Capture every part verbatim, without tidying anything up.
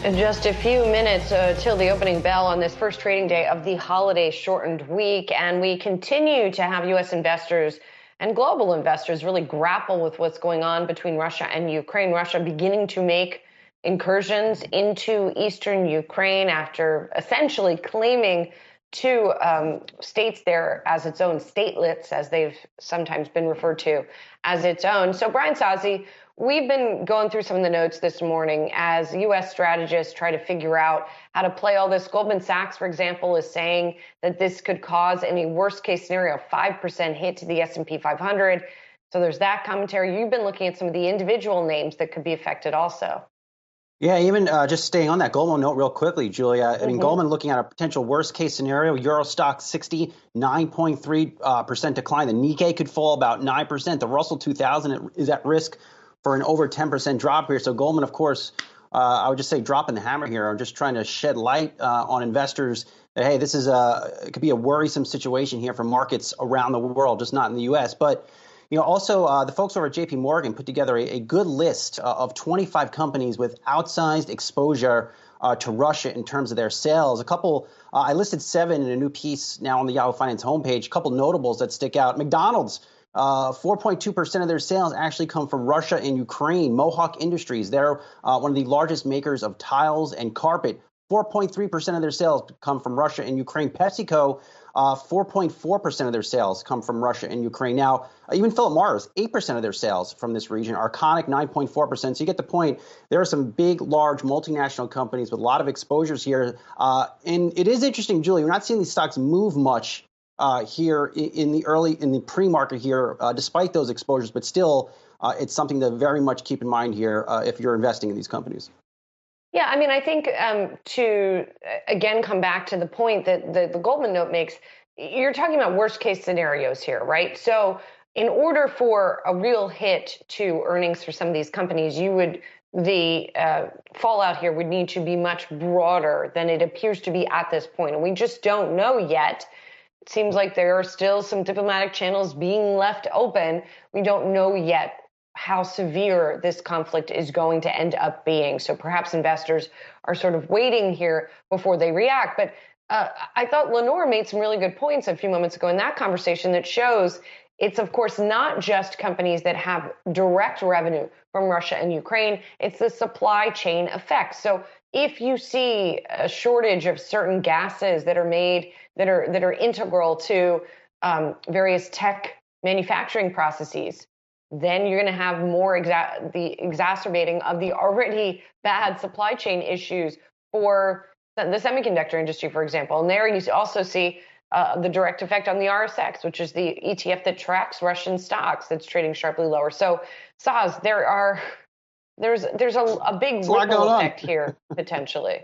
Just a few minutes uh, till the opening bell on this first trading day of the holiday shortened week. And we continue to have U S investors and global investors really grapple with what's going on between Russia and Ukraine. Russia beginning to make incursions into eastern Ukraine after essentially claiming two um, states there as its own, statelets, as they've sometimes been referred to as its own. So, Brian Sozzi, we've been going through some of the notes this morning as U S strategists try to figure out how to play all this. Goldman Sachs, for example, is saying that this could cause, in a worst case scenario, a five percent hit to the S and P five hundred. So there's that commentary. You've been looking at some of the individual names that could be affected also. Yeah, even uh, just staying on that Goldman note real quickly, Julia. I mean, mm-hmm. Goldman looking at a potential worst case scenario, Euro stock sixty-nine point three percent decline. The Nikkei could fall about nine percent. The Russell two thousand is at risk for an over ten percent drop here. So Goldman, of course, uh, I would just say dropping the hammer here. I'm just trying to shed light uh, on investors that, hey, this is a, it could be a worrisome situation here for markets around the world, just not in the U S. But You know, also, uh, the folks over at J P Morgan put together a, a good list uh, of twenty-five companies with outsized exposure uh, to Russia in terms of their sales. A couple, uh, I listed seven in a new piece now on the Yahoo Finance homepage. A couple notables that stick out. McDonald's, uh, four point two percent of their sales actually come from Russia and Ukraine. Mohawk Industries, they're uh, one of the largest makers of tiles and carpet. four point three percent of their sales come from Russia and Ukraine. PepsiCo, Uh, four point four percent of their sales come from Russia and Ukraine. Now, uh, even Philip Morris, eight percent of their sales from this region. Arconic, nine point four percent. So you get the point. There are some big, large multinational companies with a lot of exposures here. Uh, and it is interesting, Julie, we're not seeing these stocks move much uh, here in, in the early, in the pre-market here, uh, despite those exposures. But still, uh, it's something to very much keep in mind here uh, if you're investing in these companies. Yeah, I mean, I think um, to, again, come back to the point that the, the Goldman note makes, you're talking about worst case scenarios here, right? So in order for a real hit to earnings for some of these companies, you would, the uh, fallout here would need to be much broader than it appears to be at this point. And we just don't know yet. It seems like there are still some diplomatic channels being left open. We don't know yet how severe this conflict is going to end up being. So perhaps investors are sort of waiting here before they react. But uh, I thought Lenore made some really good points a few moments ago in that conversation that shows it's, of course, not just companies that have direct revenue from Russia and Ukraine. It's the supply chain effect. So if you see a shortage of certain gases that are made, that are that are integral to um, various tech manufacturing processes, then you're going to have more exa- the exacerbating of the already bad supply chain issues for the semiconductor industry, for example. And there you also see uh, the direct effect on the R S X, which is the E T F that tracks Russian stocks that's trading sharply lower. So, Saz, there are there's there's a, a big ripple effect here potentially.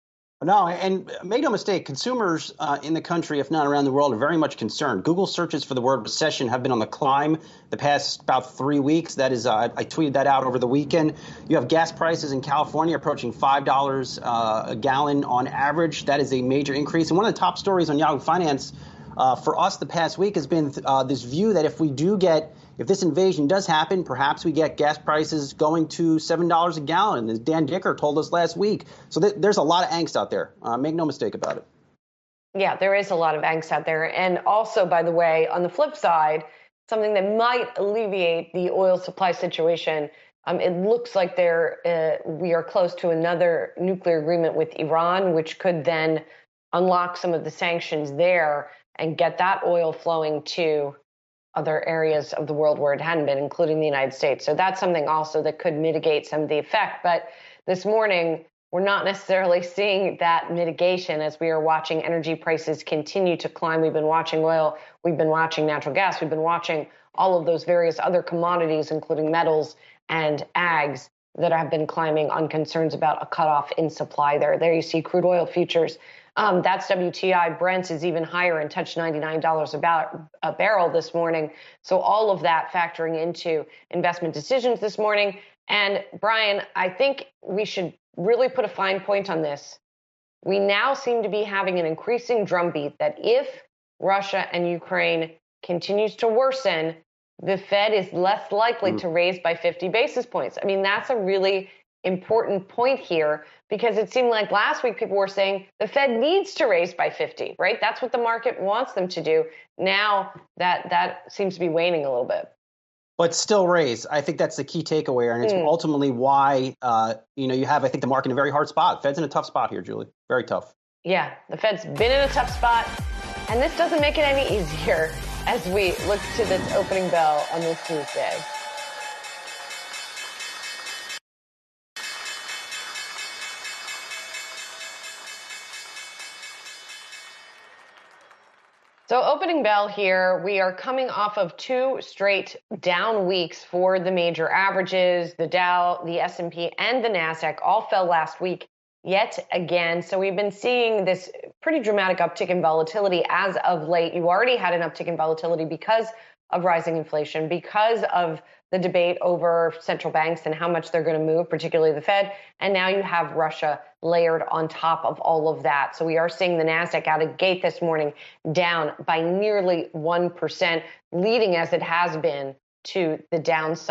No, and make no mistake, consumers uh, in the country, if not around the world, are very much concerned. Google searches for the word recession have been on the climb the past about three weeks. That is, uh, I tweeted that out over the weekend. You have gas prices in California approaching five dollars uh, a gallon on average. That is a major increase. And one of the top stories on Yahoo Finance uh, for us the past week has been uh, this view that if we do get If this invasion does happen, perhaps we get gas prices going to seven dollars a gallon, as Dan Dicker told us last week. So th- there's a lot of angst out there. Uh, make no mistake about it. Yeah, there is a lot of angst out there. And also, by the way, on the flip side, something that might alleviate the oil supply situation, um, it looks like there uh, we are close to another nuclear agreement with Iran, which could then unlock some of the sanctions there and get that oil flowing to other areas of the world where it hadn't been, including the United States. So that's something also that could mitigate some of the effect. But this morning, we're not necessarily seeing that mitigation as we are watching energy prices continue to climb. We've been watching oil, we've been watching natural gas, we've been watching all of those various other commodities, including metals and ags, that have been climbing on concerns about a cutoff in supply there. There you see crude oil futures. Um, that's W T I. Brent is even higher and touched ninety-nine dollars a, bar- a barrel this morning. So all of that factoring into investment decisions this morning. And Brian, I think we should really put a fine point on this. We now seem to be having an increasing drumbeat that if Russia and Ukraine continues to worsen, the Fed is less likely mm. to raise by fifty basis points. I mean, that's a really important point here, because it seemed like last week people were saying the Fed needs to raise by fifty, right? That's what the market wants them to do. Now that that seems to be waning a little bit. But still raise. I think that's the key takeaway, and it's mm. ultimately why uh, you know you have, I think, the market in a very hard spot. Fed's in a tough spot here, Julie. Very tough. Yeah, the Fed's been in a tough spot, and this doesn't make it any easier as we look to this opening bell on this Tuesday. So opening bell here, we are coming off of two straight down weeks for the major averages. The Dow, the S and P, and the NASDAQ all fell last week yet again. So we've been seeing this pretty dramatic uptick in volatility as of late. You already had an uptick in volatility because of rising inflation, because of the debate over central banks and how much they're going to move, particularly the Fed. And now you have Russia layered on top of all of that. So we are seeing the NASDAQ out of gate this morning down by nearly one percent, leading as it has been to the downside.